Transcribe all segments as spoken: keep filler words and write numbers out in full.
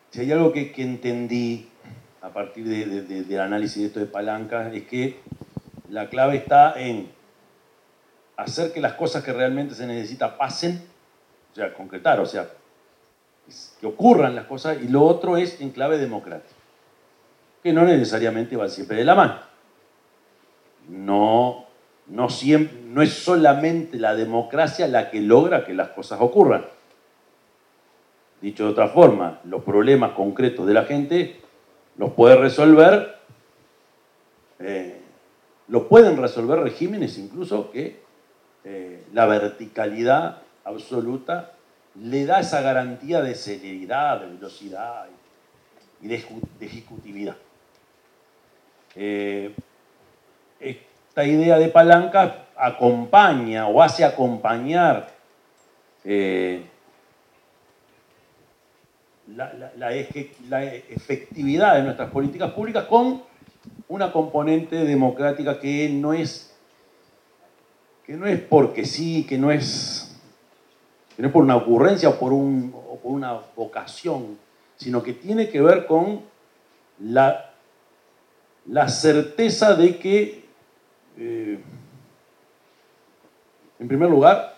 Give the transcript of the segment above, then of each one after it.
si hay algo que, que entendí a partir de, de, de, del análisis de esto de palancas, es que la clave está en hacer que las cosas que realmente se necesitan pasen, o sea, concretar, o sea, que ocurran las cosas, y lo otro es en clave democrática, que no necesariamente van siempre de la mano. No, no, siempre, no es solamente la democracia la que logra que las cosas ocurran. Dicho de otra forma, los problemas concretos de la gente los puede resolver, eh, los pueden resolver regímenes incluso que eh, la verticalidad absoluta le da esa garantía de celeridad, de velocidad y de, de ejecutividad. Eh, esta idea de palanca acompaña o hace acompañar eh, la, la, la, eje, la efectividad de nuestras políticas públicas con una componente democrática que no es, que no es porque sí, que no es, que no es por una ocurrencia o por, un, o por una vocación, sino que tiene que ver con la, la certeza de que, eh, en primer lugar,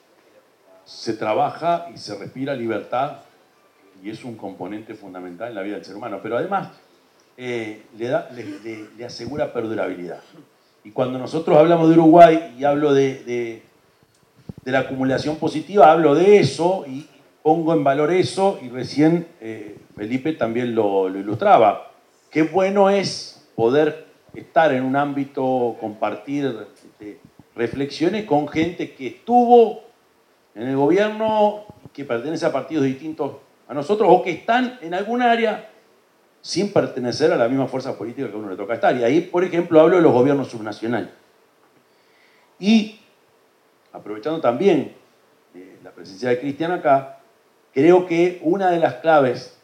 se trabaja y se respira libertad, y es un componente fundamental en la vida del ser humano, pero además eh, le, da, le, le, le asegura perdurabilidad. Y cuando nosotros hablamos de Uruguay y hablo de, de, de la acumulación positiva, hablo de eso y pongo en valor eso, y recién eh, Felipe también lo, lo ilustraba. Qué bueno es poder estar en un ámbito, compartir este, reflexiones con gente que estuvo en el gobierno, que pertenece a partidos distintos a nosotros o que están en algún área sin pertenecer a la misma fuerza política que a uno le toca estar. Y ahí, por ejemplo, hablo de los gobiernos subnacionales. Y, aprovechando también eh, la presencia de Cristian acá, creo que una de las claves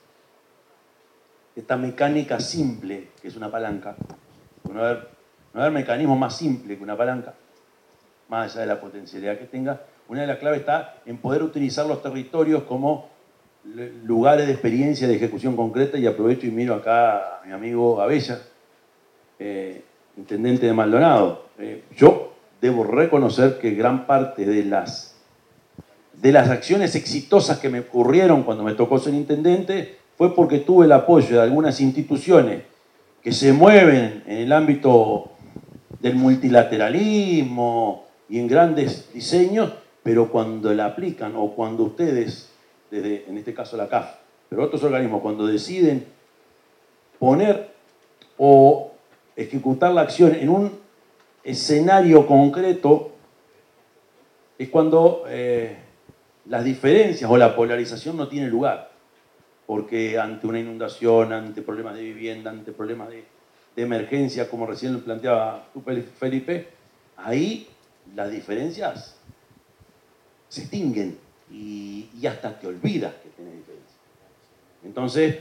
de esta mecánica simple, que es una palanca, no haber, no haber mecanismo más simple que una palanca, más allá de la potencialidad que tenga, una de las claves está en poder utilizar los territorios como lugares de experiencia de ejecución concreta, y aprovecho y miro acá a mi amigo Abella, eh, intendente de Maldonado. Eh, yo debo reconocer que gran parte de las, de las acciones exitosas que me ocurrieron cuando me tocó ser intendente fue porque tuve el apoyo de algunas instituciones que se mueven en el ámbito del multilateralismo y en grandes diseños, pero cuando la aplican, o cuando ustedes, desde, en este caso la C A F, pero otros organismos, cuando deciden poner o ejecutar la acción en un escenario concreto, es cuando eh, las diferencias o la polarización no tiene lugar. Porque ante una inundación, ante problemas de vivienda, ante problemas de, de emergencia, como recién lo planteaba tú, Felipe, ahí las diferencias se extinguen y, y hasta te olvidas que tenés diferencias. Entonces,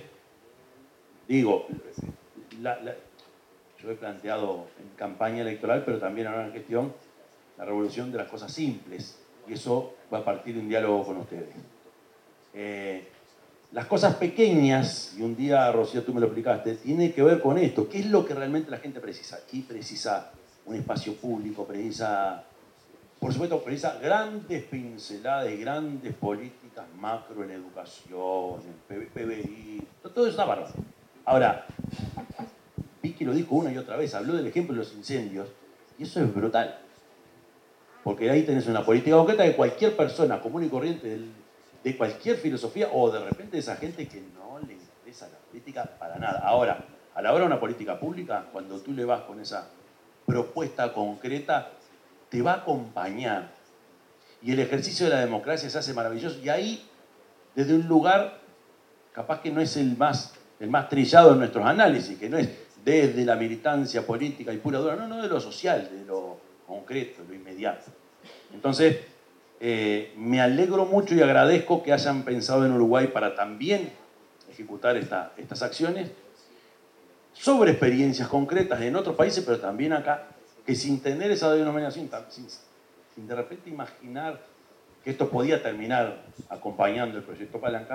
digo, la, la, yo he planteado en campaña electoral, pero también ahora en gestión, la revolución de las cosas simples, y eso va a partir de un diálogo con ustedes. Eh, las cosas pequeñas, y un día, Rocío, tú me lo explicaste, tiene que ver con esto. ¿Qué es lo que realmente la gente precisa? Aquí precisa un espacio público, precisa, por supuesto, precisa grandes pinceladas y grandes políticas macro en educación, en P B I, todo eso está bárbaro. Ahora, Vicky lo dijo una y otra vez, habló del ejemplo de los incendios, y eso es brutal. Porque ahí tenés una política concreta que cualquier persona común y corriente del, de cualquier filosofía, o de repente esa gente que no le interesa la política para nada. Ahora, a la hora de una política pública, cuando tú le vas con esa propuesta concreta, te va a acompañar. Y el ejercicio de la democracia se hace maravilloso. Y ahí, desde un lugar, capaz que no es el más, el más trillado en nuestros análisis, que no es desde la militancia política y pura dura, no, no, de lo social, de lo concreto, de lo inmediato. Entonces, eh, me alegro mucho y agradezco que hayan pensado en Uruguay para también ejecutar esta, estas acciones sobre experiencias concretas en otros países, pero también acá, que sin tener esa denominación, sin, sin de repente imaginar que esto podía terminar acompañando el proyecto Palanca,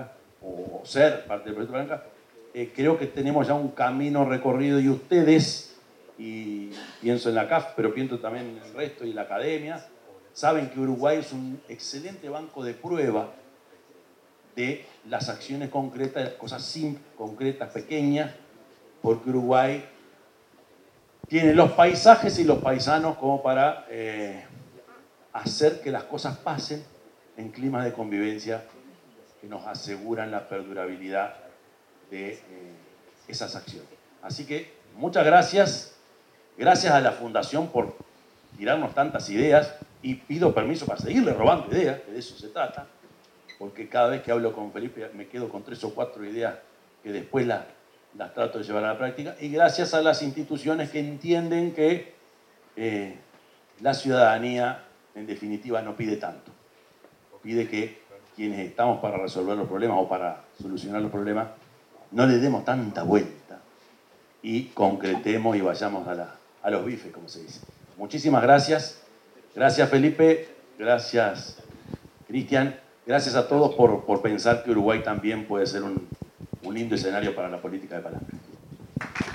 o ser parte del proyecto Palanca, eh, creo que tenemos ya un camino recorrido y ustedes, y pienso en la C A F, pero pienso también en el resto y en la academia, saben que Uruguay es un excelente banco de prueba de las acciones concretas, cosas simples, concretas, pequeñas, porque Uruguay tiene los paisajes y los paisanos como para eh, hacer que las cosas pasen en climas de convivencia que nos aseguran la perdurabilidad de eh, esas acciones. Así que muchas gracias, gracias a la Fundación por tirarnos tantas ideas y pido permiso para seguirle robando ideas, que de eso se trata, porque cada vez que hablo con Felipe me quedo con tres o cuatro ideas que después las, las trato de llevar a la práctica, y gracias a las instituciones que entienden que eh, la ciudadanía en definitiva no pide tanto, pide que quienes estamos para resolver los problemas o para solucionar los problemas no le demos tanta vuelta y concretemos y vayamos a, la, a los bifes, como se dice. Muchísimas gracias. Gracias, Felipe. Gracias, Cristian. Gracias a todos por, por pensar que Uruguay también puede ser un, un lindo escenario para la política de palanca.